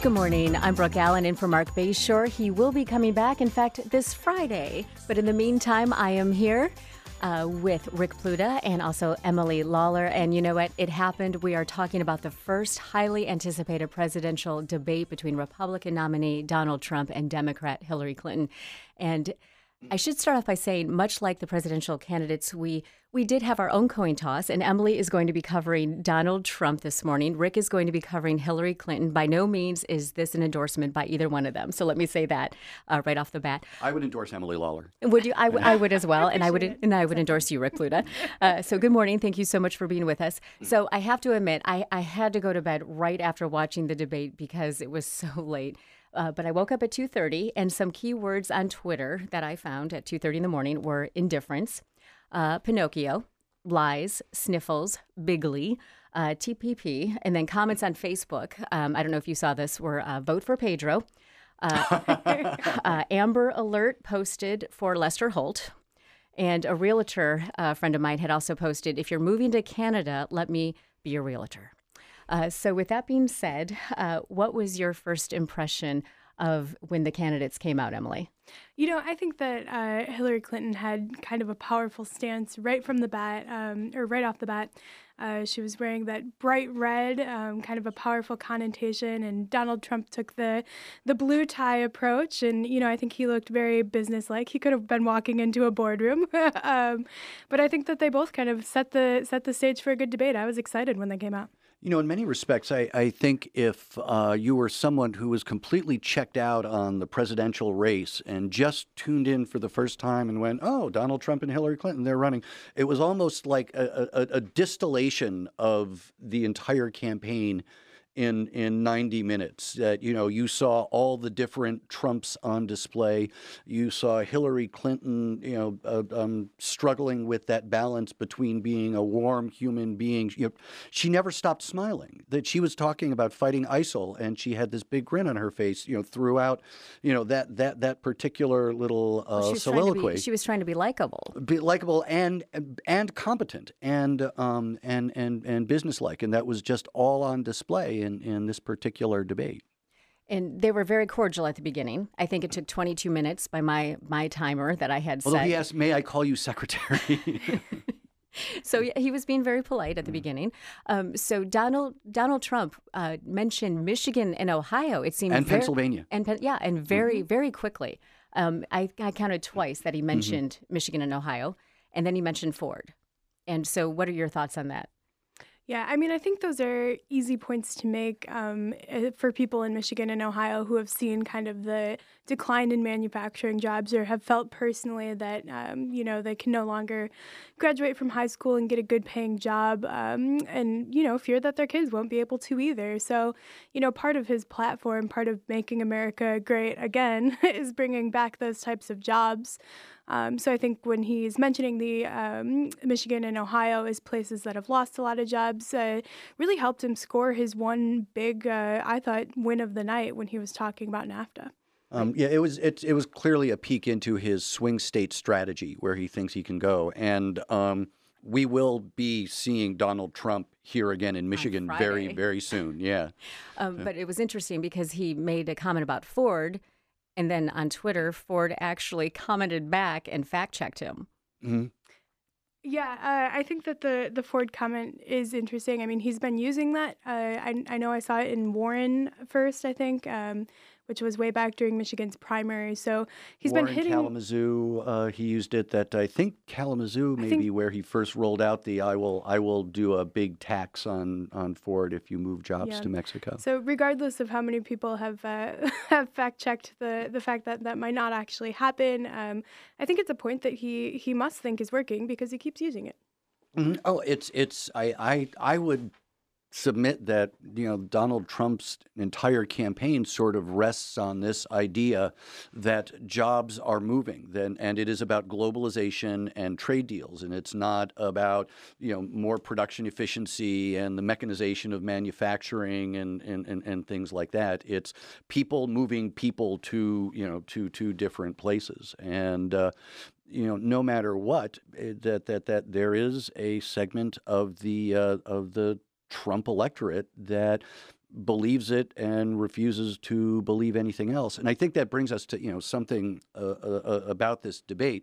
Good morning. I'm Brooke Allen in for Mark Bayshore. He will be coming back, in fact, this Friday. But in the meantime, I am here with Rick Pluta and also Emily Lawler. And you know what? It happened. We are talking about the first highly anticipated presidential debate between Republican nominee Donald Trump and Democrat Hillary Clinton. And I should start off by saying, much like the presidential candidates, we did have our own coin toss, and Emily is going to be covering Donald Trump this morning. Rick is going to be covering Hillary Clinton. By no means is this an endorsement by either one of them. So let me say that right off the bat. I would endorse Emily Lawler. Would you? I would as well, and I would endorse you, Rick Pluta. So good morning. Thank you so much for being with us. So I have to admit, I had to go to bed right after watching the debate because it was so late. But I woke up at 2:30, and some key words on Twitter that I found at 2:30 in the morning were indifference, Pinocchio, lies, sniffles, bigly, TPP, and then comments on Facebook. I don't know if you saw this, were vote for Pedro. Amber Alert posted for Lester Holt. And a realtor friend of mine had also posted, if you're moving to Canada, let me be your realtor. So with that being said, what was your first impression of when the candidates came out, Emily? You know, I think that Hillary Clinton had kind of a powerful stance right from the bat, or right off the bat. She was wearing that bright red, kind of a powerful connotation, and Donald Trump took the blue tie approach, and, you know, I think he looked very businesslike. He could have been walking into a boardroom, but I think that they both kind of set the stage for a good debate. I was excited when they came out. You know, in many respects, I think if you were someone who was completely checked out on the presidential race and just tuned in for the first time and went, oh, Donald Trump and Hillary Clinton, they're running, it was almost like a distillation of the entire campaign in 90 minutes. That, you know, you saw all the different Trumps on display. You saw Hillary Clinton, you know, struggling with that balance between being a warm human being. You know, she never stopped smiling. That she was talking about fighting ISIL, and she had this big grin on her face, you know, throughout, you know, that particular little soliloquy. She was trying to be likable, and competent and businesslike, and that was just all on display in this particular debate. And they were very cordial at the beginning. I think it took 22 minutes by my timer that I had set. Although he asked, may I call you secretary? So he was being very polite at the beginning. So Donald Trump mentioned Michigan and Ohio. It seemed Pennsylvania, and very quickly. I counted twice that he mentioned Michigan and Ohio, and then he mentioned Ford. And so, what are your thoughts on that? Yeah, I mean, I think those are easy points to make for people in Michigan and Ohio who have seen kind of the decline in manufacturing jobs or have felt personally that, you know, they can no longer graduate from high school and get a good paying job and, you know, fear that their kids won't be able to either. So, you know, part of his platform, part of making America great again is bringing back those types of jobs. So I think when he's mentioning the Michigan and Ohio as places that have lost a lot of jobs, really helped him score his one big, I thought, win of the night when he was talking about NAFTA. Yeah, it was clearly a peek into his swing state strategy, where he thinks he can go. And we will be seeing Donald Trump here again in Michigan very, very soon. Yeah. But it was interesting because he made a comment about Ford. And then on Twitter, Ford actually commented back and fact-checked him. Mm-hmm. Yeah, I think that the Ford comment is interesting. I mean, he's been using that. I know I saw it in Warren first, I think, which was way back during Michigan's primary. So he's Warren, been hitting Kalamazoo. He used it that I think Kalamazoo maybe where he first rolled out the I will do a big tax on Ford if you move jobs to Mexico. So regardless of how many people have have fact checked the fact that might not actually happen, I think it's a point that he must think is working because he keeps using it. Mm-hmm. Oh, I would submit that, you know, Donald Trump's entire campaign sort of rests on this idea that jobs are moving, and it is about globalization and trade deals, and it's not about, you know, more production efficiency and the mechanization of manufacturing and things like that. It's people moving people to, you know, to different places, and you know, no matter what, that there is a segment of the Trump electorate that believes it and refuses to believe anything else. And I think that brings us to, something about this debate.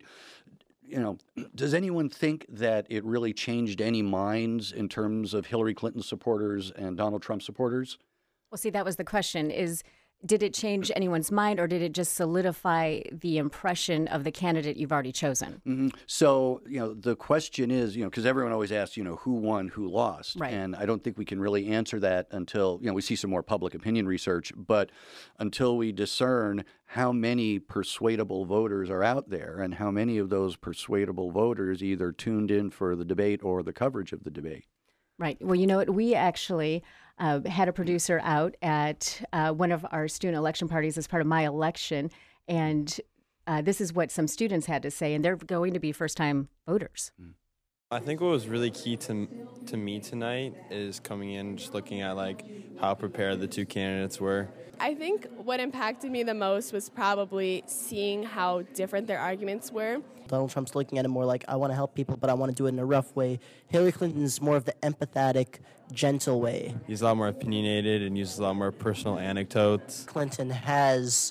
Does anyone think that it really changed any minds in terms of Hillary Clinton supporters and Donald Trump supporters? Well, see, that was the question did it change anyone's mind, or did it just solidify the impression of the candidate you've already chosen? Mm-hmm. So, the question is, because everyone always asks, who won, who lost. Right. And I don't think we can really answer that until, we see some more public opinion research. But until we discern how many persuadable voters are out there and how many of those persuadable voters either tuned in for the debate or the coverage of the debate. Right. Well, you know what? We actually had a producer out at one of our student election parties as part of my election. And this is what some students had to say. And they're going to be first-time voters. I think what was really key to me tonight is coming in, just looking at how prepared the two candidates were. I think what impacted me the most was probably seeing how different their arguments were. Donald Trump's looking at it more like, I want to help people, but I want to do it in a rough way. Hillary Clinton's more of the empathetic, gentle way. He's a lot more opinionated and uses a lot more personal anecdotes. Clinton has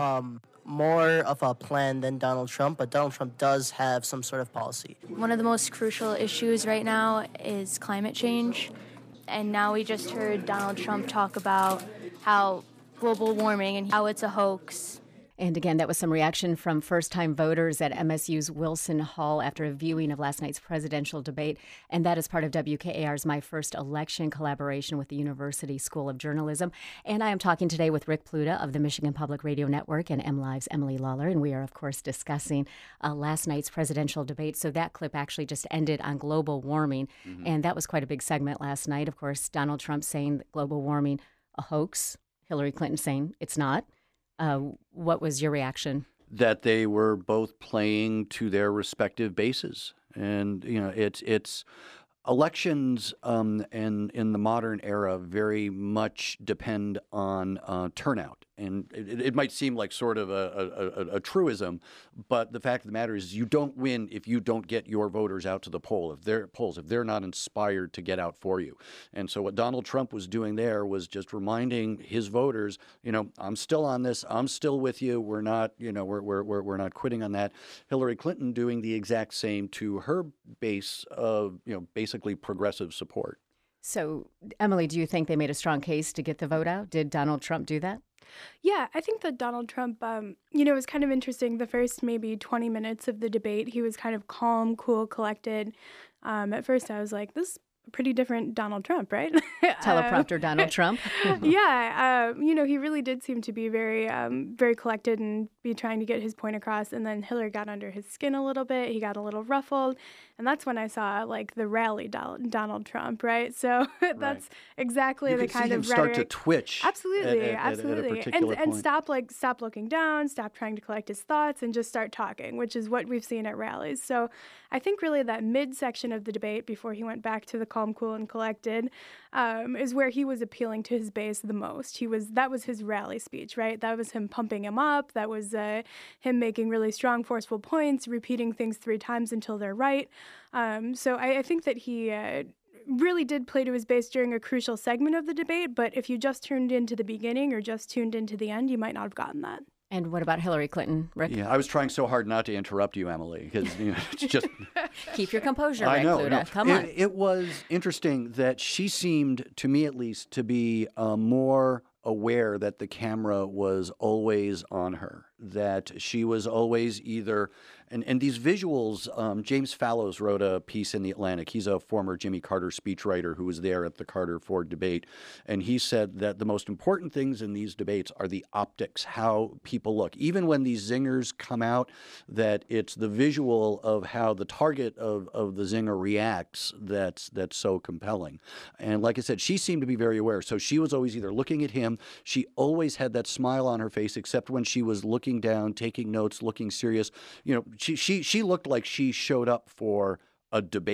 more of a plan than Donald Trump, but Donald Trump does have some sort of policy. One of the most crucial issues right now is climate change. And now we just heard Donald Trump talk about how global warming and how it's a hoax. And again, that was some reaction from first-time voters at MSU's Wilson Hall after a viewing of last night's presidential debate. And that is part of WKAR's My First Election collaboration with the University School of Journalism. And I am talking today with Rick Pluta of the Michigan Public Radio Network and MLive's Emily Lawler. And we are, of course, discussing last night's presidential debate. So that clip actually just ended on global warming. Mm-hmm. And that was quite a big segment last night. Of course, Donald Trump saying that global warming, a hoax. Hillary Clinton saying it's not. What was your reaction? That they were both playing to their respective bases. And, it's elections and in the modern era very much depend on turnout. And it might seem like sort of a truism, but the fact of the matter is you don't win if you don't get your voters out to the if they're not inspired to get out for you. And so what Donald Trump was doing there was just reminding his voters, I'm still on this, I'm still with you. We're not, we're not quitting on that. Hillary Clinton doing the exact same to her base of, basically progressive support. So, Emily, do you think they made a strong case to get the vote out? Did Donald Trump do that? Yeah, I think that Donald Trump, it was kind of interesting. The first maybe 20 minutes of the debate, he was kind of calm, cool, collected. At first, I was like, this is a pretty different Donald Trump, right? Teleprompter Donald Trump. Yeah, he really did seem to be very, very collected and be trying to get his point across. And then Hillary got under his skin a little bit. He got a little ruffled. And that's when I saw the rally Donald Trump, right? So that's exactly the kind of rhetoric. Start to twitch. Absolutely, absolutely. And stop looking down, stop trying to collect his thoughts, and just start talking, which is what we've seen at rallies. So I think really that midsection of the debate before he went back to the calm, cool, and collected is where he was appealing to his base the most. That was his rally speech, right? That was him pumping him up. That was him making really strong, forceful points, repeating things 3 times until they're right. So I think that he really did play to his base during a crucial segment of the debate, but if you just tuned into the beginning or just tuned into the end, you might not have gotten that. And what about Hillary Clinton, Rick? Yeah, I was trying so hard not to interrupt you, Emily, because it's just... Keep your composure, Rick I know. Pluta. Come on. It was interesting that she seemed, to me at least, to be more aware that the camera was always on her, that she was always either... And these visuals, James Fallows wrote a piece in The Atlantic. He's a former Jimmy Carter speechwriter who was there at the Carter-Ford debate. And he said that the most important things in these debates are the optics, how people look. Even when these zingers come out, that it's the visual of how the target of the zinger reacts that's so compelling. And like I said, she seemed to be very aware. So she was always either looking at him. She always had that smile on her face, except when she was looking down, taking notes, looking serious. She looked like she showed up for a debate.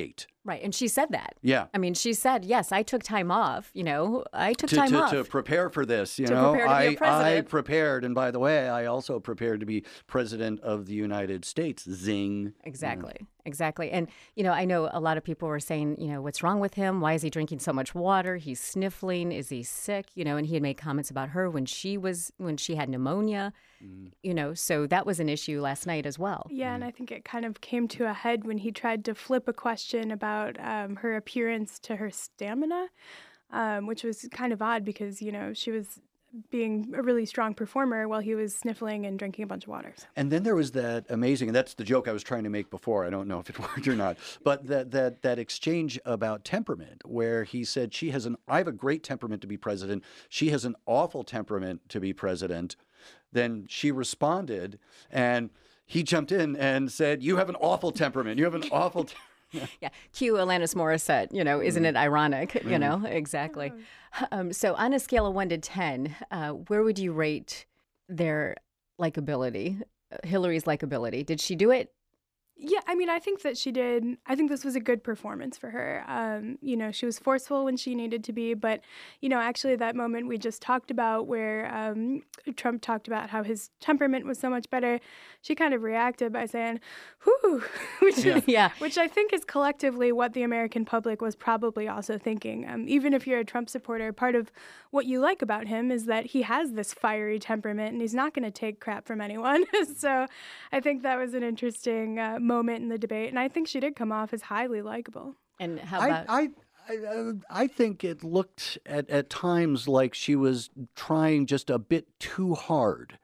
Right. And she said that. Yeah. I mean, she said, yes, I took time off. I took to, time to, off. to prepare for this, To prepare to be a I president. prepared, and by the way, I also prepared to be president of the United States. Zing. Exactly. Exactly. And, I know a lot of people were saying, what's wrong with him? Why is he drinking so much water? He's sniffling. Is he sick? And he had made comments about her when she had pneumonia, so that was an issue last night as well. Yeah, and I think it kind of came to a head when he tried to flip a question about her appearance to her stamina, which was kind of odd because, she was being a really strong performer while he was sniffling and drinking a bunch of water. And then there was that amazing, and that's the joke I was trying to make before. I don't know if it worked or not, but that exchange about temperament where he said, I have a great temperament to be president. She has an awful temperament to be president. Then she responded, and he jumped in and said, you have an awful temperament. You have an awful Yeah. Cue Alanis Morissette, isn't it ironic? Exactly. So on a scale of 1 to 10, where would you rate their likability, Hillary's likability? Did she do it? Yeah, I mean, I think that she did. I think this was a good performance for her. She was forceful when she needed to be, but, actually that moment we just talked about where Trump talked about how his temperament was so much better, she kind of reacted by saying, whew, which I think is collectively what the American public was probably also thinking. Even if you're a Trump supporter, part of what you like about him is that he has this fiery temperament and he's not going to take crap from anyone. So I think that was an interesting moment in the debate, and I think she did come off as highly likable. And how about... I think it looked at times like she was trying just a bit too hard.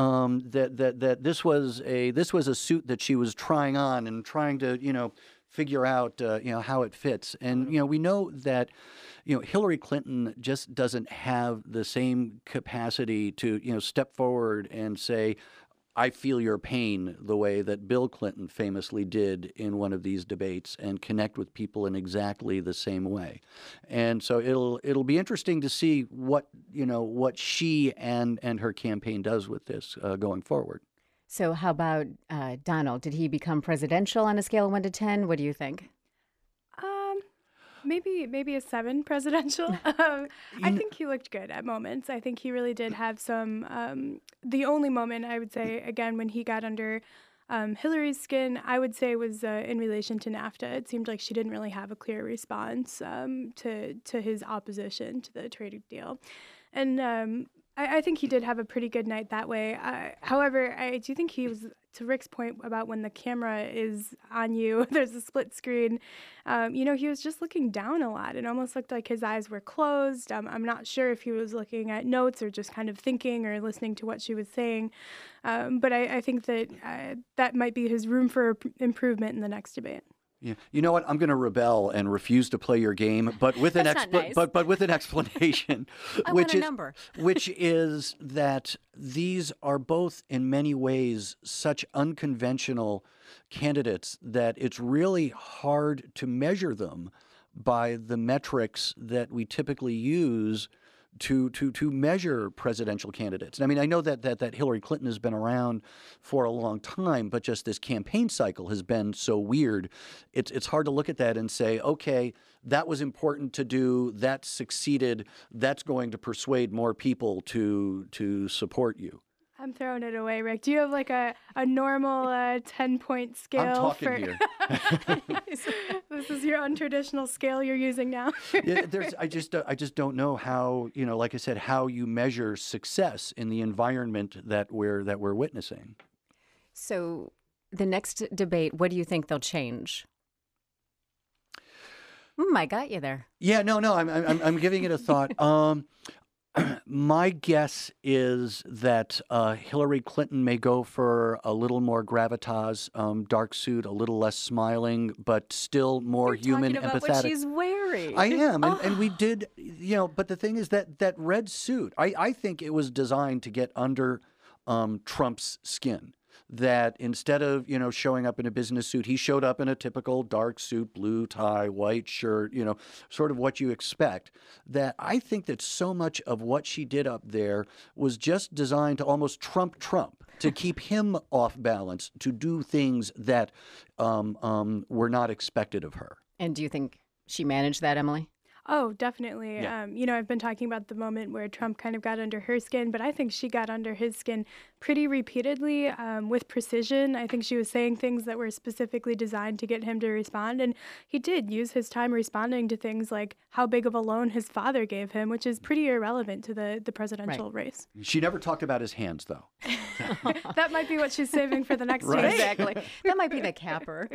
That this was a suit that she was trying on and trying to figure out how it fits. And we know that Hillary Clinton just doesn't have the same capacity to step forward and say, I feel your pain, the way that Bill Clinton famously did in one of these debates, and connect with people in exactly the same way. And so it'll be interesting to see what she and her campaign does with this going forward. So how about Donald? Did he become presidential on a scale of 1 to 10? What do you think? Maybe a 7 presidential. I think he looked good at moments. I think he really did have some. The only moment I would say, again, when he got under Hillary's skin, I would say was in relation to NAFTA. It seemed like she didn't really have a clear response to his opposition to the trade deal. And I think he did have a pretty good night that way. However, I do think he was, to Rick's point about when the camera is on you, there's a split screen, he was just looking down a lot. It almost looked like his eyes were closed. I'm not sure if he was looking at notes or just kind of thinking or listening to what she was saying. But I think that that might be his room for improvement in the next debate. Yeah, you know what? I'm going to rebel and refuse to play your game, but with an but with an explanation, which is that these are both in many ways such unconventional candidates that it's really hard to measure them by the metrics that we typically use to measure presidential candidates. And I mean, I know that Hillary Clinton has been around for a long time, but just this campaign cycle has been so weird. It's hard to look at that and say, okay, that was important to do, that succeeded, that's going to persuade more people to support you. I'm throwing it away, Rick. Do you have like a normal 10-point scale? I'm talking here. This is your untraditional scale you're using now. Yeah, I just don't know how, like I said, how you measure success in the environment that we're witnessing. So the next debate, what do you think they'll change? I got you there. Yeah, no, I'm giving it a thought. My guess is that Hillary Clinton may go for a little more gravitas, dark suit, a little less smiling, but still more human, empathetic. About what she's wearing. I am, and we did, but the thing is that red suit, I think it was designed to get under Trump's skin. That instead of, showing up in a business suit, he showed up in a typical dark suit, blue tie, white shirt, sort of what you expect. That I think that so much of what she did up there was just designed to almost trump Trump, to keep him off balance, to do things that were not expected of her. And do you think she managed that, Emily? Oh, definitely. Yeah. I've been talking about the moment where Trump kind of got under her skin, but I think she got under his skin pretty repeatedly with precision. I think she was saying things that were specifically designed to get him to respond. And he did use his time responding to things like how big of a loan his father gave him, which is pretty irrelevant to the presidential race. She never talked about his hands, though. That might be what she's saving for the next Right. debate. Exactly. That might be the capper.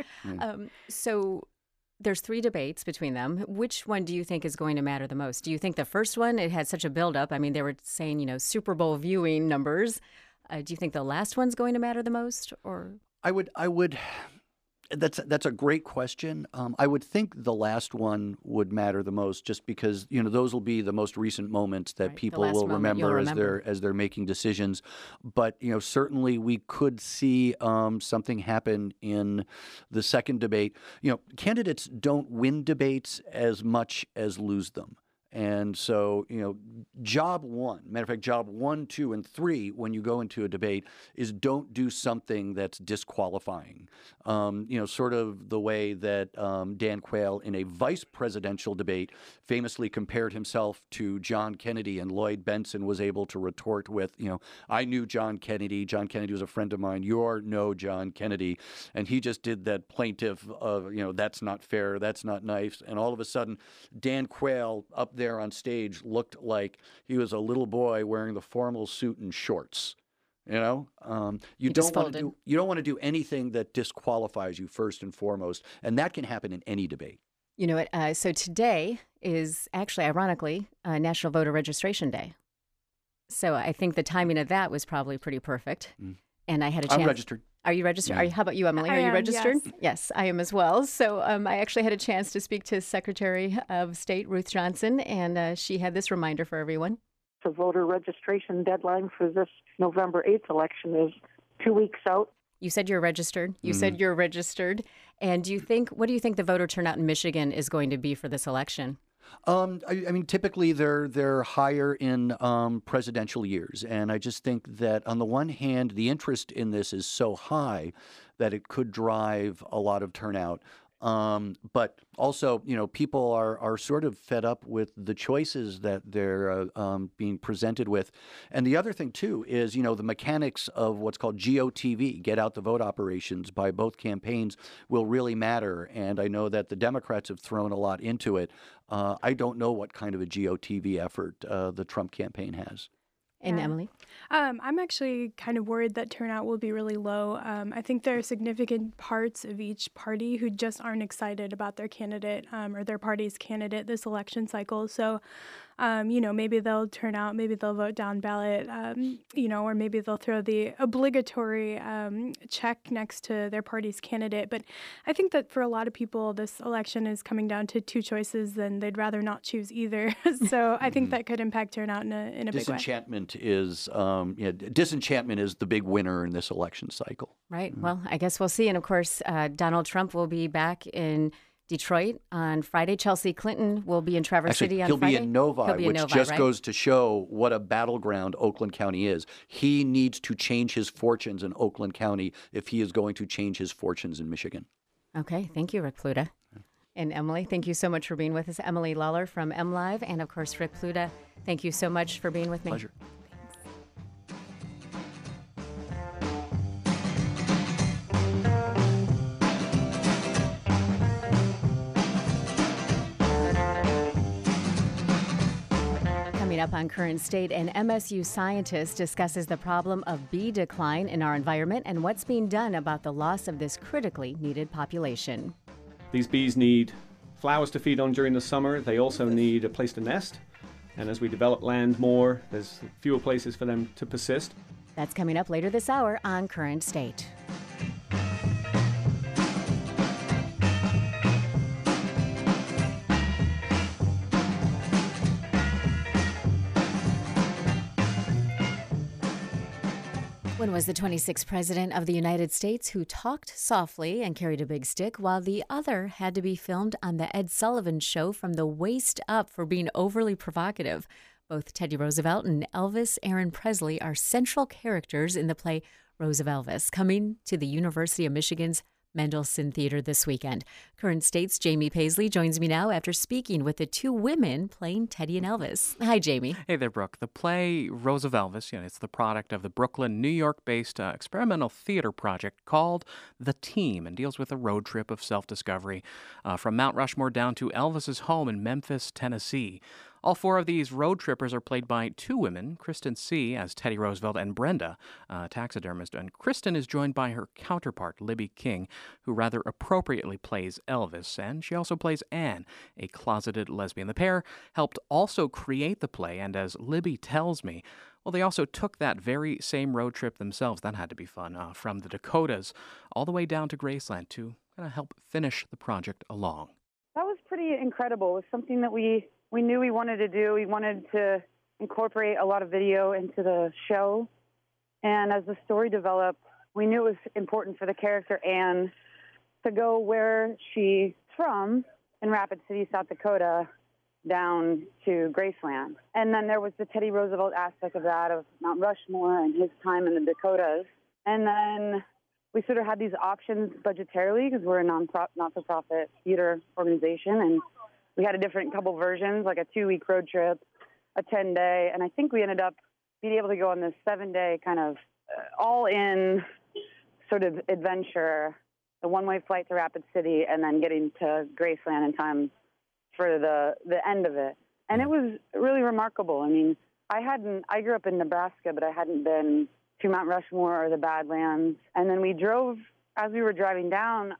So there's 3 debates between them. Which one do you think is going to matter the most? Do you think the first one, it had such a buildup? I mean, they were saying, Super Bowl viewing numbers. Do you think the last one's going to matter the most? Or I would. That's a great question. I would think the last one would matter the most, just because those will be the most recent moments that Right, the people last will moment you'll remember remember. as they're making decisions. But certainly we could see something happen in the second debate. Candidates don't win debates as much as lose them. And so, job one, matter of fact, job 1, 2, and 3, when you go into a debate, is don't do something that's disqualifying. Sort of the way that Dan Quayle in a vice presidential debate famously compared himself to John Kennedy, and Lloyd Benson was able to retort with, I knew John Kennedy. John Kennedy was a friend of mine. You're no John Kennedy. And he just did that plaintive of, that's not fair. That's not nice. And all of a sudden, Dan Quayle up there on stage looked like he was a little boy wearing the formal suit and shorts. You don't want to do anything that disqualifies you first and foremost, and that can happen in any debate. you know what? So today is actually, ironically, National Voter Registration Day. So I think the timing of that was probably pretty perfect. And I had a chance. I'm registered. Are you registered? Yeah. How about you, Emily? I Are you am, registered? yes. Yes, I am as well. So I actually had a chance to speak to Secretary of State Ruth Johnson, and she had this reminder for everyone. The voter registration deadline for this November 8th election is 2 weeks out. You said you're registered. You said you're registered. And what do you think the voter turnout in Michigan is going to be for this election? I mean, typically they're higher in presidential years, and I just think that on the one hand, the interest in this is so high that it could drive a lot of turnout. But also, people are sort of fed up with the choices that they're being presented with. And the other thing, too, is, the mechanics of what's called GOTV, get out the vote operations, by both campaigns will really matter. And I know that the Democrats have thrown a lot into it. I don't know what kind of a GOTV effort the Trump campaign has. And Yeah. Emily? I'm actually kind of worried that turnout will be really low. I think there are significant parts of each party who just aren't excited about their candidate or their party's candidate this election cycle. So, maybe they'll turn out, maybe they'll vote down ballot, or maybe they'll throw the obligatory check next to their party's candidate. But I think that for a lot of people, this election is coming down to two choices, and they'd rather not choose either. So I think that could impact turnout in a big way. Disenchantment is the big winner in this election cycle. Right. Well, I guess we'll see. And of course, Donald Trump will be back in Detroit on Friday. Chelsea Clinton will be in Traverse City on he'll Friday. be in Novi, He'll be in which Novi, just right? goes to show what a battleground Oakland County is. He needs to change his fortunes in Oakland County if he is going to change his fortunes in Michigan. Okay. Thank you, Rick Pluta. And Emily, thank you so much for being with us. Emily Lawler from MLive. And of course, Rick Pluta, thank you so much for being with me. Pleasure. Coming up on Current State, an MSU scientist discusses the problem of bee decline in our environment and what's being done about the loss of this critically needed population. These bees need flowers to feed on during the summer. They also need a place to nest. And as we develop land more, there's fewer places for them to persist. That's coming up later this hour on Current State. When was the 26th president of the United States who talked softly and carried a big stick while the other had to be filmed on the Ed Sullivan Show from the waist up for being overly provocative? Both Teddy Roosevelt and Elvis Aaron Presley are central characters in the play Rose of Elvis, coming to the University of Michigan's Mendelssohn Theater this weekend. Current State's Jamie Paisley joins me now after speaking with the two women playing Teddy and Elvis. Hi, Jamie. Hey there, Brooke. The play Rose of Elvis, it's the product of the Brooklyn, New York-based experimental theater project called The Team, and deals with a road trip of self-discovery from Mount Rushmore down to Elvis's home in Memphis, Tennessee. All four of these road trippers are played by two women, Kristen C. as Teddy Roosevelt and Brenda, taxidermist. And Kristen is joined by her counterpart, Libby King, who rather appropriately plays Elvis. And she also plays Anne, a closeted lesbian. The pair helped also create the play, and as Libby tells me, well, they also took that very same road trip themselves. That had to be fun, from the Dakotas all the way down to Graceland to kind of help finish the project along. That was pretty incredible. It was something that we knew we wanted to do. We wanted to incorporate a lot of video into the show. And as the story developed, we knew it was important for the character Anne to go where she's from in Rapid City, South Dakota, down to Graceland. And then there was the Teddy Roosevelt aspect of that, of Mount Rushmore and his time in the Dakotas. And then we sort of had these options budgetarily because we're a not-for-profit theater organization, and we had a different couple versions, like a 2-week road trip, a 10-day, and I think we ended up being able to go on this 7-day kind of all-in sort of adventure, the one-way flight to Rapid City, and then getting to Graceland in time for the end of it. And it was really remarkable. I mean, I grew up in Nebraska, but I hadn't been to Mount Rushmore or the Badlands. And then we drove, as we were driving down,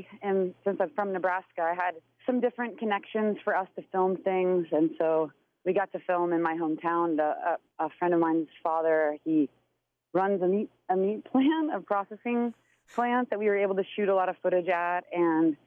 since I'm from Nebraska, I had some different connections for us to film things. And so we got to film in my hometown. A friend of mine's father, he runs a meat plant, a processing plant that we were able to shoot a lot of footage at, and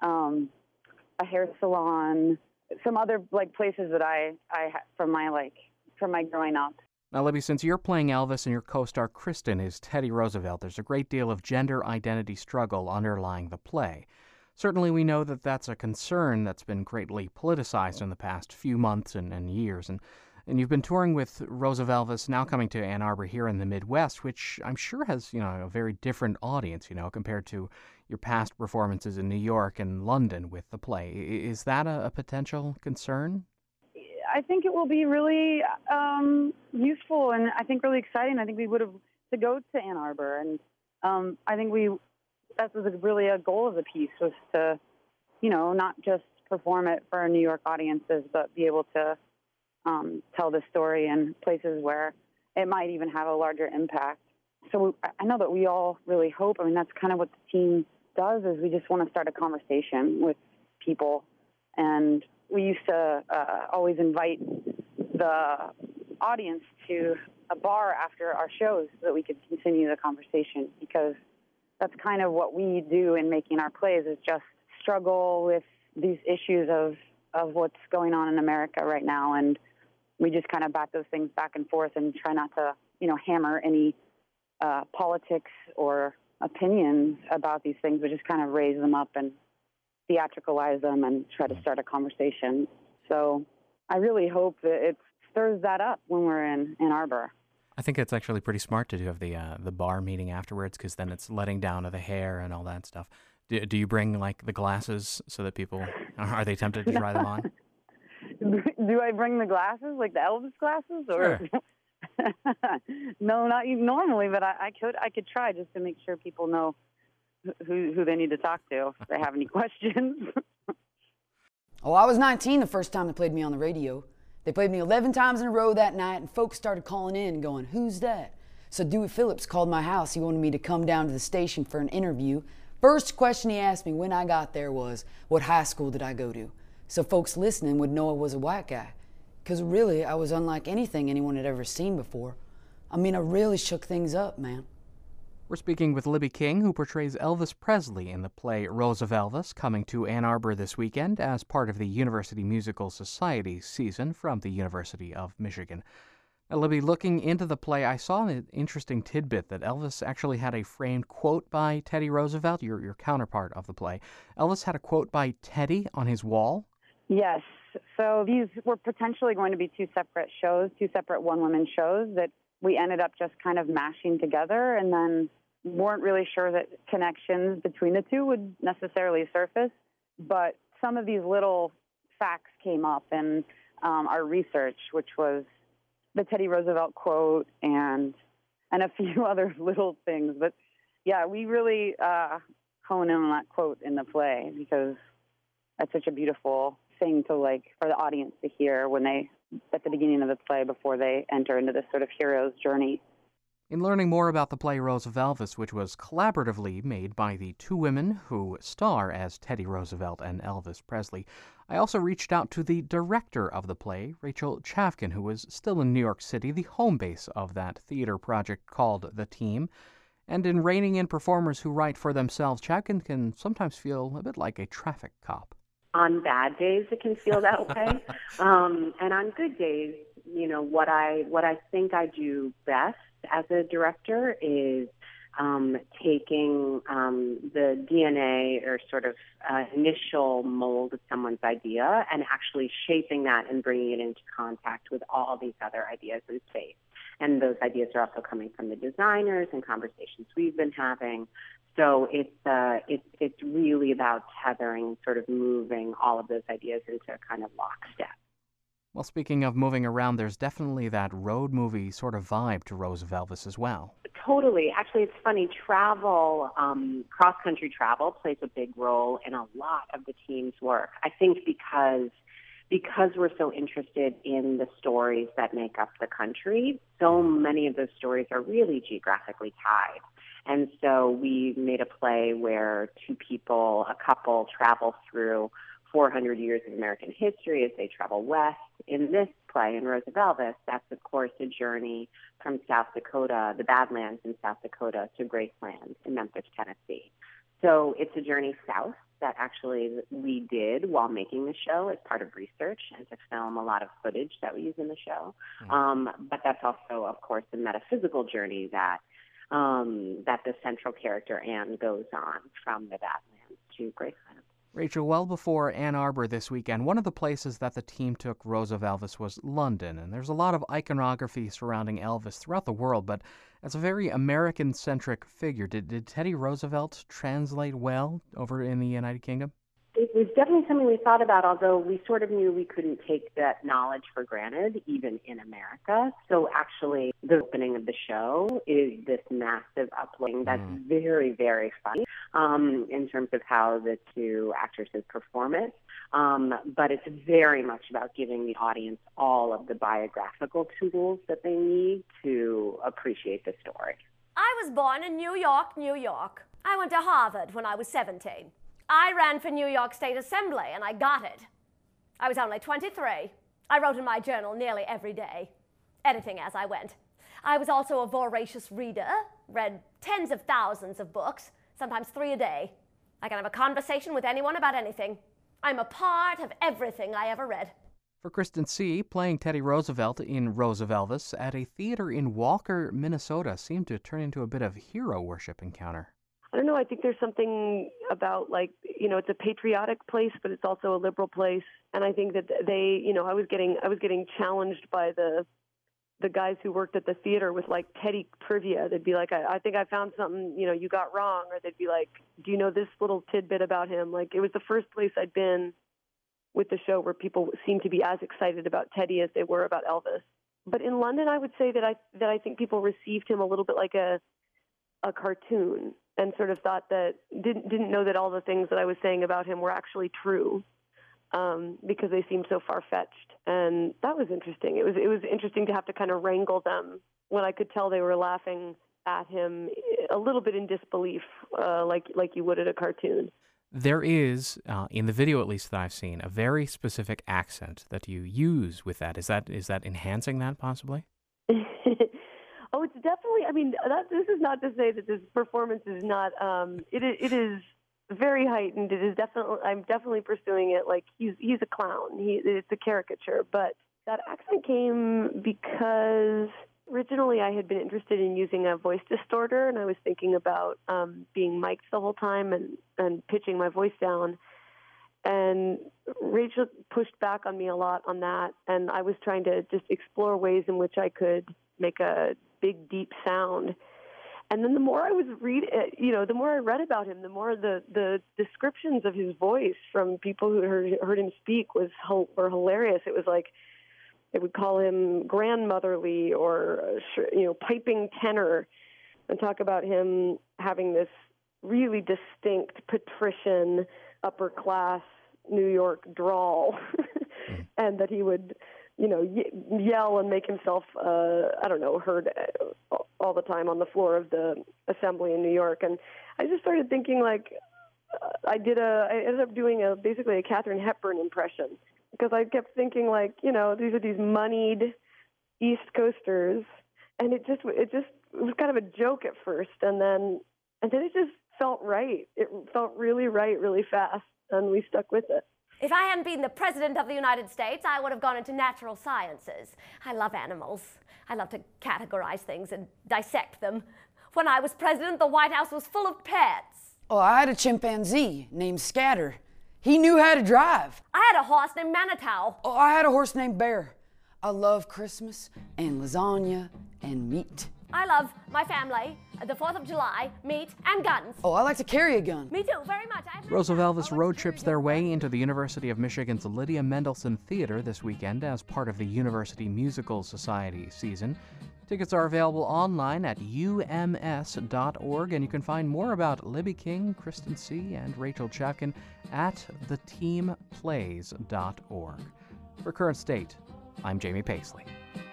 a hair salon, some other places that I from my growing up. Now, Libby, since you're playing Elvis and your co-star Kristen is Teddy Roosevelt, there's a great deal of gender identity struggle underlying the play. Certainly we know that that's a concern that's been greatly politicized in the past few months and years. And you've been touring with Rose of Elvis, now coming to Ann Arbor here in the Midwest, which I'm sure has, a very different audience, compared to your past performances in New York and London with the play. Is that a potential concern? I think it will be really useful and I think really exciting. I think we would have to go to Ann Arbor, and I think that was really a goal of the piece, was to, not just perform it for our New York audiences, but be able to tell the story in places where it might even have a larger impact. So I know that we all really hope, that's kind of what the team does, is we just want to start a conversation with people. And we used to always invite the audience to a bar after our shows so that we could continue the conversation, because that's kind of what we do in making our plays, is just struggle with these issues of what's going on in America right now. And we just kind of bat those things back and forth and try not to, hammer any politics or opinions about these things, but just kind of raise them up and theatricalize them and try to start a conversation. So I really hope that it stirs that up when we're in Ann Arbor. I think it's actually pretty smart to have the bar meeting afterwards, because then it's letting down of the hair and all that stuff. Do you bring the glasses so that people, are they tempted to try them on? Do I bring the glasses, like the Elvis glasses, or? Sure. No, not even normally, but I could try, just to make sure people know who they need to talk to if they have any questions. Oh, I was 19 the first time they played me on the radio. They played me 11 times in a row that night, and folks started calling in and going, "Who's that?" So Dewey Phillips called my house. He wanted me to come down to the station for an interview. First question he asked me when I got there was, what high school did I go to? So folks listening would know I was a white guy. Because really, I was unlike anything anyone had ever seen before. I really shook things up, man. We're speaking with Libby King, who portrays Elvis Presley in the play Rose of Elvis, coming to Ann Arbor this weekend as part of the University Musical Society season from the University of Michigan. Now, Libby, looking into the play, I saw an interesting tidbit that Elvis actually had a framed quote by Teddy Roosevelt, your counterpart of the play. Elvis had a quote by Teddy on his wall? Yes. So these were potentially going to be two separate shows, two separate one-woman shows that we ended up just kind of mashing together. And then weren't really sure that connections between the two would necessarily surface, but some of these little facts came up in our research, which was the Teddy Roosevelt quote and a few other little things. But yeah, we really hone in on that quote in the play because that's such a beautiful thing to for the audience to hear when they, at the beginning of the play before they enter into this sort of hero's journey. In learning more about the play Rose of Elvis, which was collaboratively made by the two women who star as Teddy Roosevelt and Elvis Presley, I also reached out to the director of the play, Rachel Chavkin, who was still in New York City, the home base of that theater project called The Team. And in reining in performers who write for themselves, Chavkin can sometimes feel a bit like a traffic cop. On bad days, it can feel that way. And on good days, what I think I do best as a director is taking the DNA or sort of initial mold of someone's idea and actually shaping that and bringing it into contact with all these other ideas in space. And those ideas are also coming from the designers and conversations we've been having. So it's really about tethering, sort of moving all of those ideas into a kind of lockstep. Well, speaking of moving around, there's definitely that road movie sort of vibe to Rose of Elvis as well. Totally. Actually, it's funny. Travel, cross-country travel plays a big role in a lot of the team's work. I think because we're so interested in the stories that make up the country, so many of those stories are really geographically tied. And so we made a play where a couple travel through 400 years of American history as they travel west. In this play, in Rose of Elvis, that's, of course, a journey from South Dakota, the Badlands in South Dakota, to Graceland in Memphis, Tennessee. So it's a journey south that actually we did while making the show as part of research and to film a lot of footage that we use in the show. But that's also, of course, the metaphysical journey that the central character Anne goes on from the Badlands to Graceland. Rachel, well before Ann Arbor this weekend, one of the places that the team took Rose of Elvis was London, and there's a lot of iconography surrounding Elvis throughout the world, but as a very American-centric figure, did Teddy Roosevelt translate well over in the United Kingdom? It was definitely something we thought about, although we sort of knew we couldn't take that knowledge for granted, even in America. So actually, the opening of the show is this massive uploading that's very, very funny in terms of how the two actresses perform it. But it's very much about giving the audience all of the biographical tools that they need to appreciate the story. I was born in New York, New York. I went to Harvard when I was 17. I ran for New York State Assembly, and I got it. I was only 23. I wrote in my journal nearly every day, editing as I went. I was also a voracious reader, read tens of thousands of books, sometimes 3 a day. I can have a conversation with anyone about anything. I'm a part of everything I ever read. For Kristen C., playing Teddy Roosevelt in Rose of Elvis at a theater in Walker, Minnesota, seemed to turn into a bit of hero worship encounter. I don't know. I think there's something about, it's a patriotic place, but it's also a liberal place. And I think that they, I was getting challenged by the guys who worked at the theater with Teddy trivia. They'd be like, I think I found something, you got wrong. Or they'd be like, do you know this little tidbit about him? It was the first place I'd been with the show where people seemed to be as excited about Teddy as they were about Elvis. But in London, I would say that I think people received him a little bit like a cartoon, and sort of thought that didn't know that all the things that I was saying about him were actually true, because they seemed so far-fetched. And that was interesting. It was interesting to have to kind of wrangle them when I could tell they were laughing at him a little bit in disbelief, like you would at a cartoon. There is, in the video at least that I've seen, a very specific accent that you use with that. Is that enhancing that possibly? Oh, it's definitely, this is not to say that this performance is not, it is very heightened. It is definitely, I'm definitely pursuing it like he's a clown. It's a caricature, but that accent came because originally I had been interested in using a voice distorter, and I was thinking about being mic'd the whole time and pitching my voice down. And Rachel pushed back on me a lot on that, and I was trying to just explore ways in which I could make a big, deep sound. And then the more I was the more I read about him, the more the descriptions of his voice from people who heard him speak were hilarious. It was like they would call him grandmotherly or piping tenor, and talk about him having this really distinct patrician upper class New York drawl, and that he would yell and make himself, heard all the time on the floor of the assembly in New York. And I just started thinking, I ended up doing basically a Katharine Hepburn impression, because I kept thinking, these are these moneyed East Coasters, and it was kind of a joke at first, and then it just felt right. It felt really right, really fast, and we stuck with it. If I hadn't been the President of the United States, I would have gone into natural sciences. I love animals. I love to categorize things and dissect them. When I was president, the White House was full of pets. Oh, I had a chimpanzee named Scatter. He knew how to drive. I had a horse named Manitou. Oh, I had a horse named Bear. I love Christmas and lasagna and meat. I love my family, the 4th of July, meat, and guns. Oh, I like to carry a gun. Me too, very much. Rosa Elvis road trips their way into the University of Michigan's Lydia Mendelson Theater this weekend as part of the University Musical Society season. Tickets are available online at ums.org, and you can find more about Libby King, Kristen C., and Rachel Chapkin at theteamplays.org. For Current State, I'm Jamie Paisley.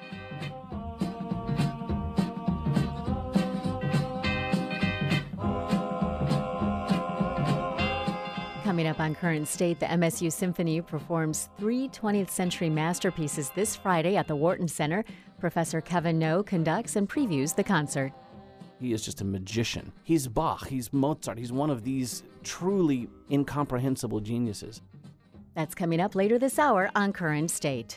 Coming up on Current State, the MSU Symphony performs 3 20th century masterpieces this Friday at the Wharton Center. Professor Kevin No conducts and previews the concert. He is just a magician. He's Bach, he's Mozart, he's one of these truly incomprehensible geniuses. That's coming up later this hour on Current State.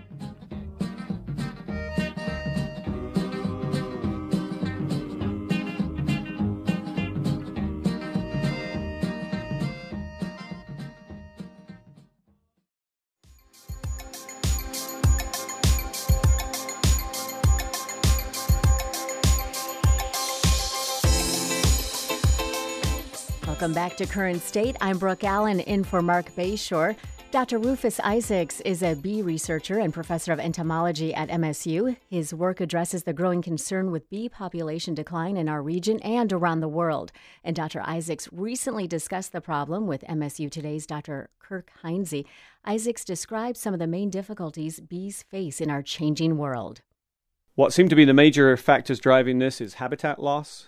Welcome back to Current State. I'm Brooke Allen in for Mark Bayshore. Dr. Rufus Isaacs is a bee researcher and professor of entomology at MSU. His work addresses the growing concern with bee population decline in our region and around the world. And Dr. Isaacs recently discussed the problem with MSU Today's Dr. Kirk Heinze. Isaacs describes some of the main difficulties bees face in our changing world. What seem to be the major factors driving this is habitat loss.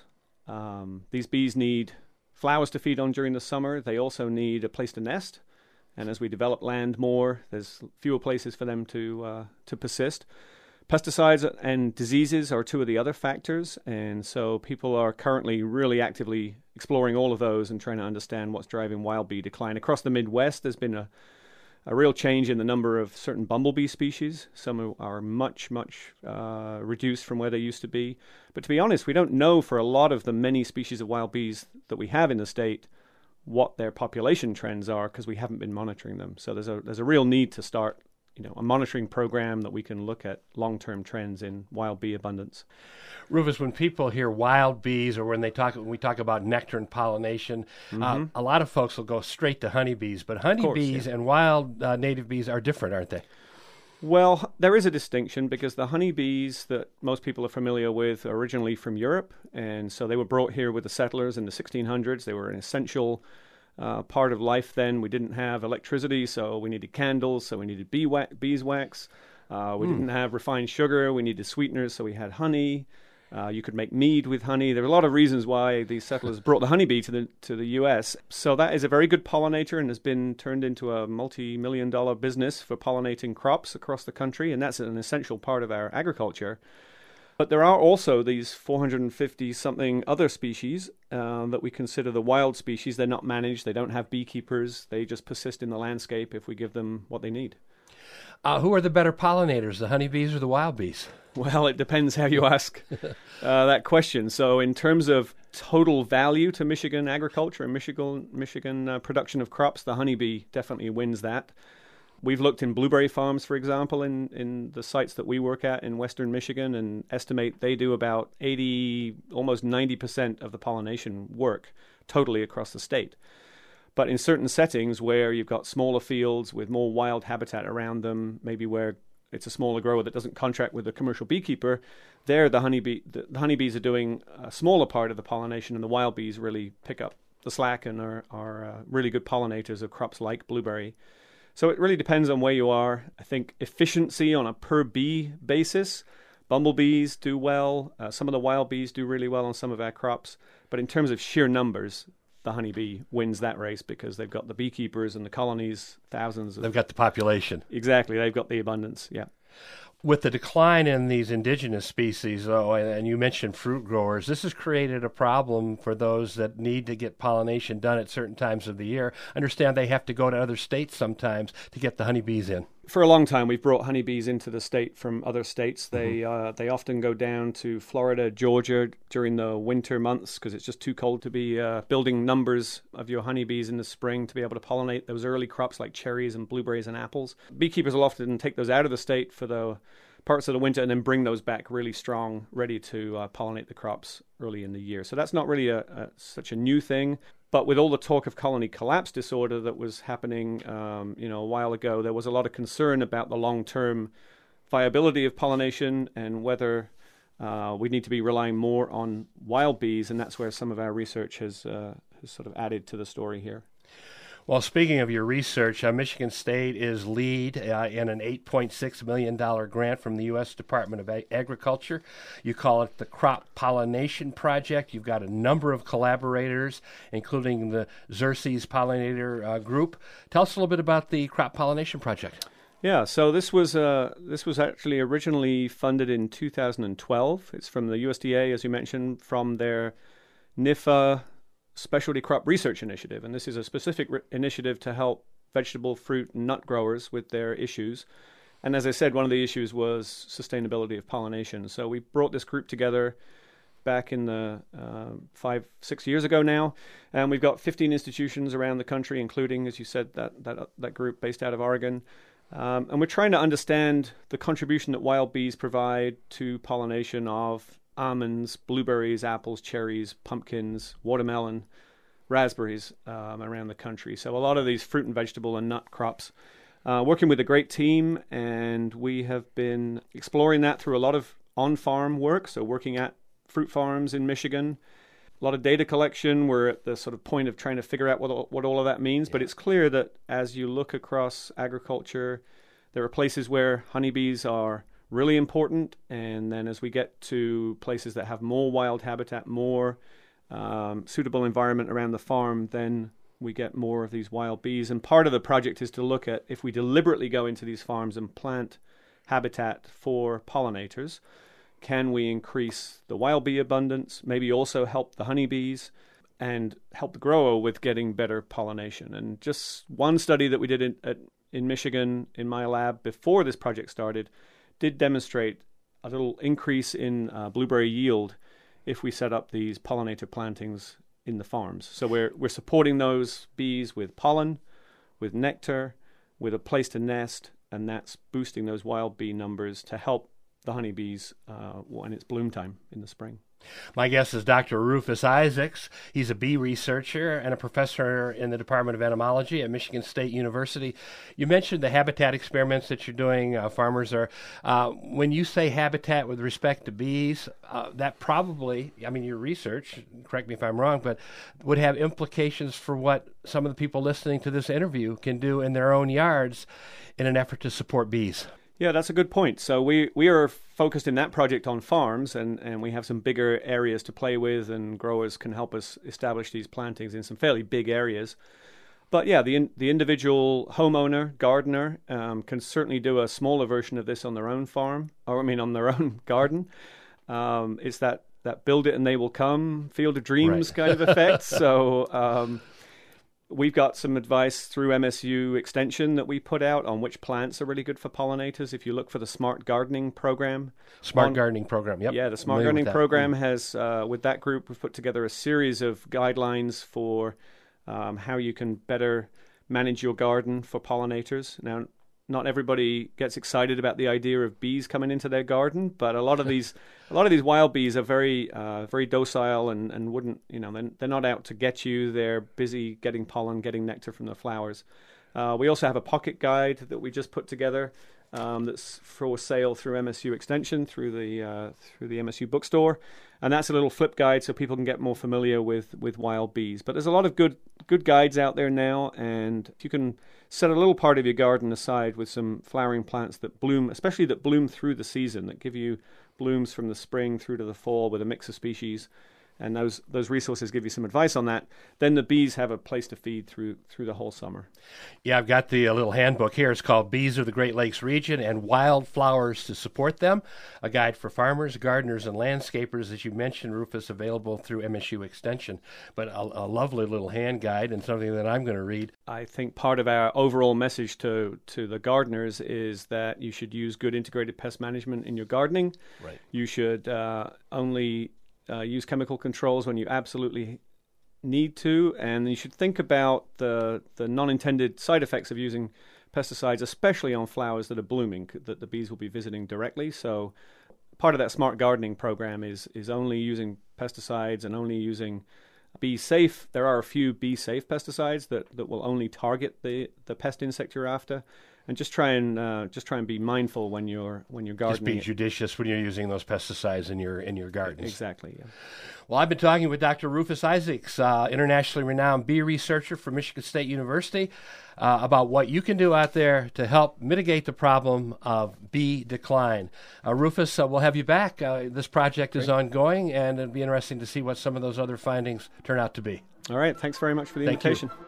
These bees need flowers to feed on during the summer. They also need a place to nest. And as we develop land more, there's fewer places for them to persist. Pesticides and diseases are 2 of the other factors. And so people are currently really actively exploring all of those and trying to understand what's driving wild bee decline. Across the Midwest, there's been a real change in the number of certain bumblebee species. Some are much reduced from where they used to be. But to be honest, we don't know for a lot of the many species of wild bees that we have in the state what their population trends are, because we haven't been monitoring them. So there's a real need to start a monitoring program that we can look at long-term trends in wild bee abundance. Rufus, when people hear wild bees, or when we talk about nectar and pollination, a lot of folks will go straight to honeybees. But honeybees and wild native bees are different, aren't they? Well, there is a distinction, because the honeybees that most people are familiar with are originally from Europe, and so they were brought here with the settlers in the 1600s. They were an essential part of life then. We didn't have electricity, so we needed candles, so we needed beeswax. We didn't have refined sugar. We needed sweeteners, so we had honey. You could make mead with honey. There are a lot of reasons why these settlers brought the honeybee to the U.S. So that is a very good pollinator and has been turned into a multi-million-dollar business for pollinating crops across the country, and that's an essential part of our agriculture. But there are also these 450-something other species that we consider the wild species. They're not managed. They don't have beekeepers. They just persist in the landscape if we give them what they need. Who are the better pollinators, the honeybees or the wild bees? Well, it depends how you ask that question. So in terms of total value to Michigan agriculture and Michigan production of crops, the honeybee definitely wins that. We've looked in blueberry farms, for example, in the sites that we work at in western Michigan, and estimate they do about 80, almost 90% of the pollination work totally across the state. But in certain settings where you've got smaller fields with more wild habitat around them, maybe where it's a smaller grower that doesn't contract with a commercial beekeeper, there the honeybees are doing a smaller part of the pollination, and the wild bees really pick up the slack and are really good pollinators of crops like blueberry. So it really depends on where you are. I think efficiency on a per bee basis, bumblebees do well. Some of the wild bees do really well on some of our crops. But in terms of sheer numbers, the honeybee wins that race because they've got the beekeepers and the colonies, thousands. They've got the population. Exactly. They've got the abundance, yeah. With the decline in these indigenous species, though, and you mentioned fruit growers, this has created a problem for those that need to get pollination done at certain times of the year. Understand they have to go to other states sometimes to get the honeybees in. For a long time, we've brought honeybees into the state from other states. They often go down to Florida, Georgia during the winter months because it's just too cold to be building numbers of your honeybees in the spring to be able to pollinate those early crops like cherries and blueberries and apples. Beekeepers will often take those out of the state for the parts of the winter and then bring those back really strong, ready to pollinate the crops early in the year. So that's not really such a new thing. But with all the talk of colony collapse disorder that was happening, a while ago, there was a lot of concern about the long-term viability of pollination and whether we need to be relying more on wild bees, and that's where some of our research has sort of added to the story here. Well, speaking of your research, Michigan State is lead in an $8.6 million grant from the U.S. Department of Agriculture. You call it the Crop Pollination Project. You've got a number of collaborators, including the Xerces Pollinator Group. Tell us a little bit about the Crop Pollination Project. Yeah, so this was actually originally funded in 2012. It's from the USDA, as you mentioned, from their NIFA Specialty Crop Research Initiative, and this is a specific initiative to help vegetable, fruit, and nut growers with their issues. And as I said, one of the issues was sustainability of pollination. So we brought this group together back in the 5-6 years ago now, and we've got 15 institutions around the country, including, as you said, that group based out of Oregon. And we're trying to understand the contribution that wild bees provide to pollination of almonds, blueberries, apples, cherries, pumpkins, watermelon, raspberries around the country. So a lot of these fruit and vegetable and nut crops. Working with a great team, and we have been exploring that through a lot of on-farm work, so working at fruit farms in Michigan. A lot of data collection. We're at the sort of point of trying to figure out what all of that means, but it's clear that as you look across agriculture, there are places where honeybees are really important, and then as we get to places that have more wild habitat, more suitable environment around the farm, then we get more of these wild bees. And part of the project is to look at if we deliberately go into these farms and plant habitat for pollinators, can we increase the wild bee abundance, maybe also help the honeybees, and help the grower with getting better pollination. And just one study that we did in Michigan in my lab before this project started did demonstrate a little increase in blueberry yield if we set up these pollinator plantings in the farms. So we're supporting those bees with pollen, with nectar, with a place to nest, and that's boosting those wild bee numbers to help the honeybees when it's bloom time in the spring. My guest is Dr. Rufus Isaacs. He's a bee researcher and a professor in the Department of Entomology at Michigan State University. You mentioned the habitat experiments that you're doing. Farmers are, when you say habitat with respect to bees, that probably, your research, correct me if I'm wrong, but would have implications for what some of the people listening to this interview can do in their own yards in an effort to support bees. Yeah, that's a good point. So we are focused in that project on farms, and we have some bigger areas to play with, and growers can help us establish these plantings in some fairly big areas. But yeah, the individual homeowner, gardener, can certainly do a smaller version of this on their own farm, on their own garden. It's that build it and they will come, field of dreams kind of effect. So we've got some advice through MSU Extension that we put out on which plants are really good for pollinators. If you look for the Smart Gardening Program. Gardening Program, yep. Yeah, the Smart Gardening Program has, with that group, we've put together a series of guidelines for how you can better manage your garden for pollinators. Now, not everybody gets excited about the idea of bees coming into their garden, but a lot of these wild bees are very docile and wouldn't, they're not out to get you. They're busy getting pollen, getting nectar from the flowers. We also have a pocket guide that we just put together that's for sale through MSU Extension, through the MSU bookstore, and that's a little flip guide so people can get more familiar with wild bees. But there's a lot of good guides out there now, and you can set a little part of your garden aside with some flowering plants that bloom, especially that bloom through the season, that give you blooms from the spring through to the fall with a mix of species. And those resources give you some advice on that. Then the bees have a place to feed through the whole summer. Yeah, I've got the little handbook here. It's called Bees of the Great Lakes Region and Wildflowers to Support Them, a guide for farmers, gardeners, and landscapers, as you mentioned, Rufus, available through MSU Extension. But a lovely little hand guide and something that I'm going to read. I think part of our overall message to the gardeners is that you should use good integrated pest management in your gardening. Right. You should only use chemical controls when you absolutely need to, and you should think about the non-intended side effects of using pesticides, especially on flowers that are blooming, that the bees will be visiting directly. So part of that smart gardening program is only using pesticides and only using bee-safe. There are a few bee-safe pesticides that will only target the pest insect you're after. And just try and be mindful when you're gardening. Just be judicious when you're using those pesticides in your gardens. Exactly. Yeah. Well, I've been talking with Dr. Rufus Isaacs, internationally renowned bee researcher from Michigan State University, about what you can do out there to help mitigate the problem of bee decline. Rufus, we'll have you back. This project is ongoing, and it'll be interesting to see what some of those other findings turn out to be. All right. Thanks very much for the invitation. You.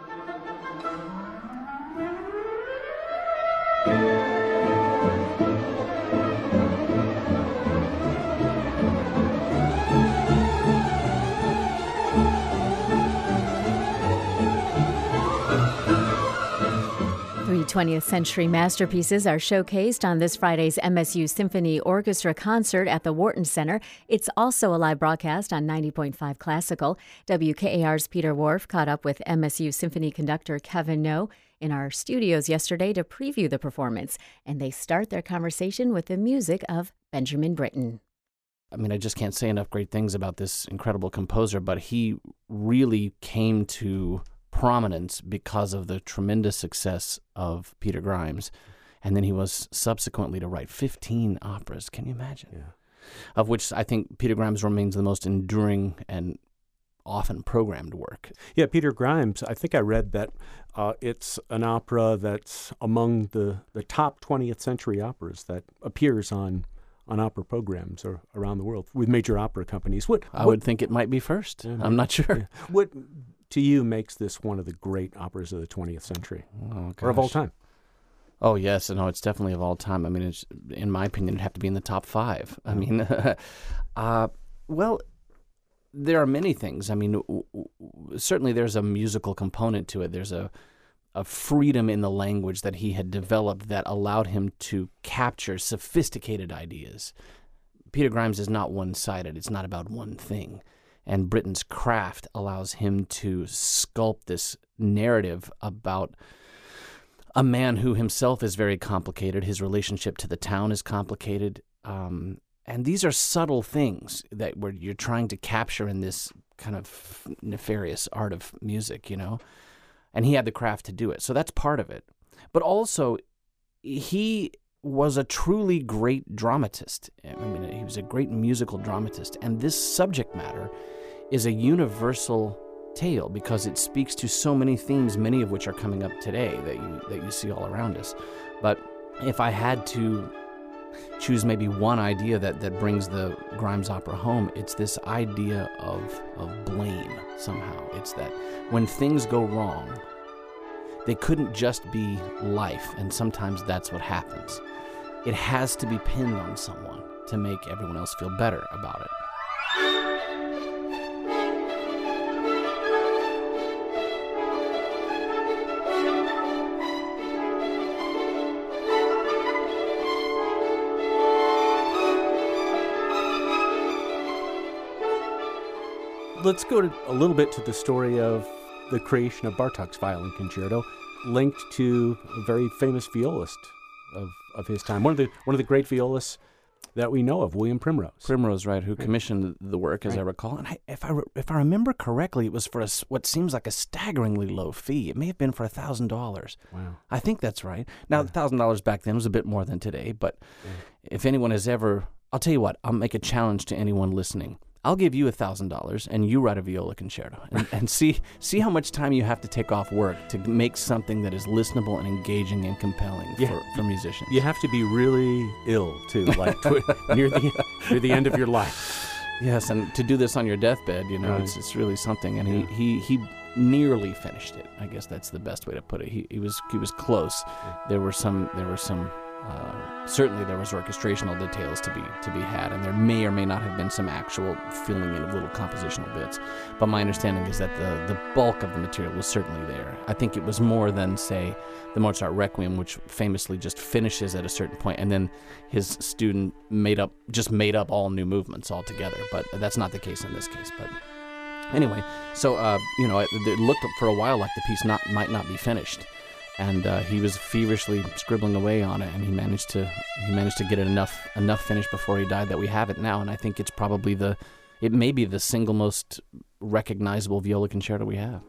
20th century masterpieces are showcased on this Friday's MSU Symphony Orchestra concert at the Wharton Center. It's also a live broadcast on 90.5 Classical. WKAR's Peter Wharf caught up with MSU Symphony conductor Kevin No in our studios yesterday to preview the performance, and they start their conversation with the music of Benjamin Britten. I mean, I just can't say enough great things about this incredible composer, but he really came to prominence because of the tremendous success of Peter Grimes. And then he was subsequently to write 15 operas. Can you imagine? Yeah. Of which I think Peter Grimes remains the most enduring and often programmed work. Yeah, Peter Grimes, I think I read that it's an opera that's among the top 20th century operas that appears on opera programs or around the world with major opera companies. I would think it might be first. Yeah, I'm not sure. Yeah. What to you makes this one of the great operas of the 20th century or of all time? Oh, yes. No, it's definitely of all time. I mean, it's, in my opinion, it'd have to be in the top 5. I mean, well, there are many things. I mean, certainly there's a musical component to it. There's a freedom in the language that he had developed that allowed him to capture sophisticated ideas. Peter Grimes is not one-sided. It's not about one thing. And Britten's craft allows him to sculpt this narrative about a man who himself is very complicated. His relationship to the town is complicated. And these are subtle things that where you're trying to capture in this kind of nefarious art of music, you know. And he had the craft to do it. So that's part of it. But also, he was a truly great dramatist. I mean, he was a great musical dramatist. And this subject matter is a universal tale because it speaks to so many themes, many of which are coming up today that you see all around us. But if I had to choose maybe one idea that brings the Grimes opera home, it's this idea of blame somehow. It's that when things go wrong, they couldn't just be life, and sometimes that's what happens. It has to be pinned on someone to make everyone else feel better about it. Let's go a little bit to the story of the creation of Bartók's Violin Concerto. linked to a very famous violist of his time. One of the great violists that we know of, William Primrose. Primrose, right, who commissioned the work, as I recall. And if I remember correctly, it was for what seems like a staggeringly low fee. It may have been for $1,000. Wow. I think that's right. Now, $1,000 back then was a bit more than today, but if anyone has ever... I'll tell you what, I'll make a challenge to anyone listening. I'll give you $1,000 and you write a viola concerto and see how much time you have to take off work to make something that is listenable and engaging and compelling for musicians. You have to be really ill, too, like near the end of your life. Yes, and to do this on your deathbed, Right. it's really something. And he nearly finished it. I guess that's the best way to put it. He was close. There were some. Certainly, there was orchestrational details to be had, and there may or may not have been some actual filling in of little compositional bits. But my understanding is that the bulk of the material was certainly there. I think it was more than, say, the Mozart Requiem, which famously just finishes at a certain point, and then his student made up all new movements altogether. But that's not the case in this case. But anyway, so it looked for a while like the piece might not be finished. And he was feverishly scribbling away on it, and he managed to get it enough finished before he died that we have it now. And I think it's probably it may be the single most recognizable viola concerto we have.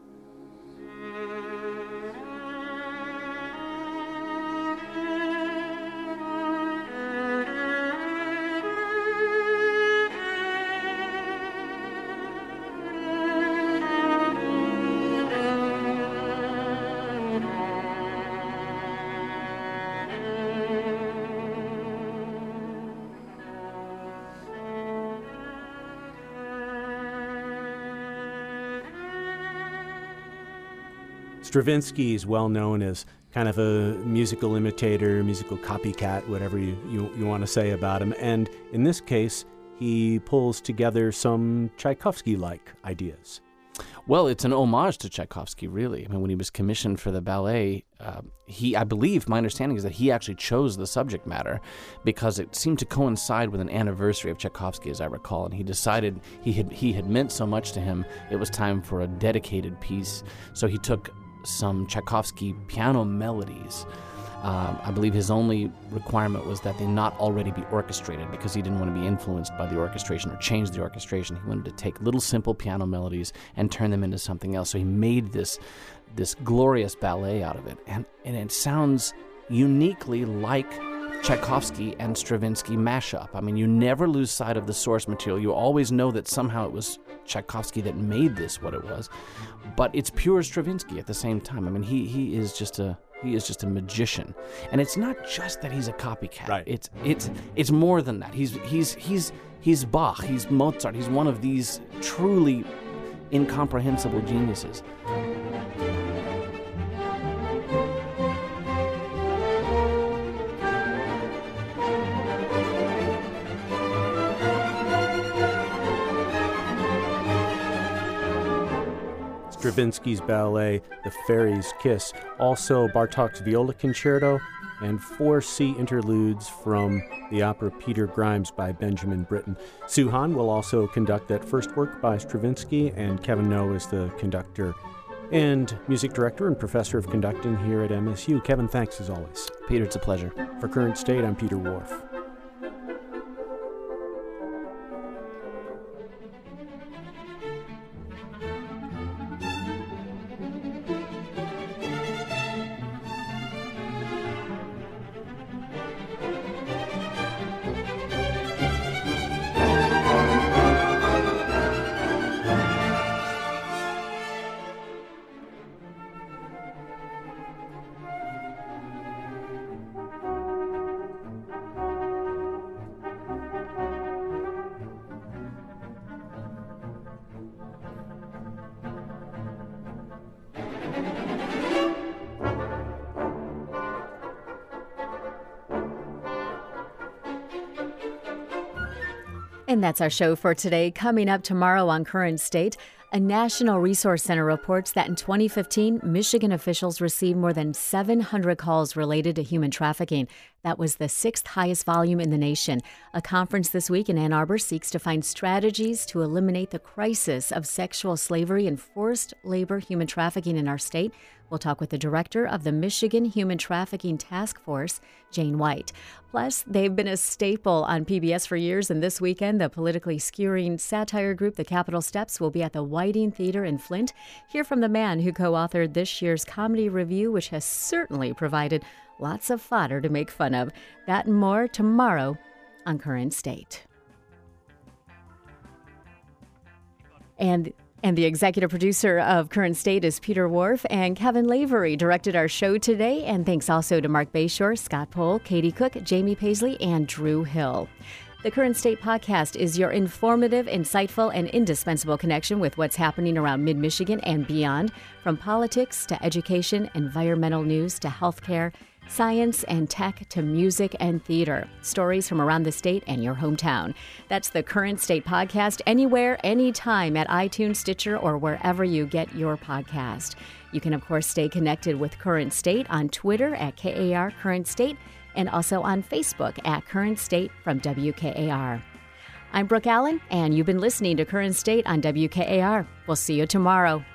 Stravinsky is well known as kind of a musical imitator, musical copycat, whatever you want to say about him. And in this case, he pulls together some Tchaikovsky-like ideas. Well, it's an homage to Tchaikovsky, really. I mean, when he was commissioned for the ballet, I believe, my understanding is that he actually chose the subject matter because it seemed to coincide with an anniversary of Tchaikovsky, as I recall, and he decided he had meant so much to him, it was time for a dedicated piece. So he took some Tchaikovsky piano melodies. I believe his only requirement was that they not already be orchestrated because he didn't want to be influenced by the orchestration or change the orchestration. He wanted to take little simple piano melodies and turn them into something else. So he made this glorious ballet out of it. And it sounds uniquely like Tchaikovsky and Stravinsky mashup. I mean, you never lose sight of the source material. You always know that somehow it was Tchaikovsky that made this what it was, but it's pure Stravinsky at the same time. I mean, he is just a magician, and it's not just that he's a copycat. Right. It's more than that. He's Bach. He's Mozart. He's one of these truly incomprehensible geniuses. Stravinsky's ballet, The Fairy's Kiss, also Bartók's Viola Concerto, and 4 C interludes from the opera Peter Grimes by Benjamin Britten. Sue Hahn will also conduct that first work by Stravinsky, and Kevin No is the conductor and music director and professor of conducting here at MSU. Kevin, thanks as always. Peter, it's a pleasure. For Current State, I'm Peter Whorf. And that's our show for today. Coming up tomorrow on Current State, a National Resource Center reports that in 2015, Michigan officials received more than 700 calls related to human trafficking. That was the 6th highest volume in the nation. A conference this week in Ann Arbor seeks to find strategies to eliminate the crisis of sexual slavery and forced labor human trafficking in our state. We'll talk with the director of the Michigan Human Trafficking Task Force, Jane White. Plus, they've been a staple on PBS for years, and this weekend, the politically skewering satire group, The Capitol Steps, will be at the Whiting Theater in Flint. Hear from the man who co-authored this year's comedy review, which has certainly provided lots of fodder to make fun of. That and more tomorrow on Current State. And the executive producer of Current State is Peter Wharf, and Kevin Lavery directed our show today. And thanks also to Mark Bayshore, Scott Pohl, Katie Cook, Jamie Paisley, and Drew Hill. The Current State podcast is your informative, insightful, and indispensable connection with what's happening around mid-Michigan and beyond, from politics to education, environmental news to healthcare, science and tech to music and theater. Stories from around the state and your hometown. That's the Current State podcast, anywhere, anytime at iTunes, Stitcher, or wherever you get your podcast. You can, of course, stay connected with Current State on Twitter at KAR Current State and also on Facebook at Current State from WKAR. I'm Brooke Allen, and you've been listening to Current State on WKAR. We'll see you tomorrow.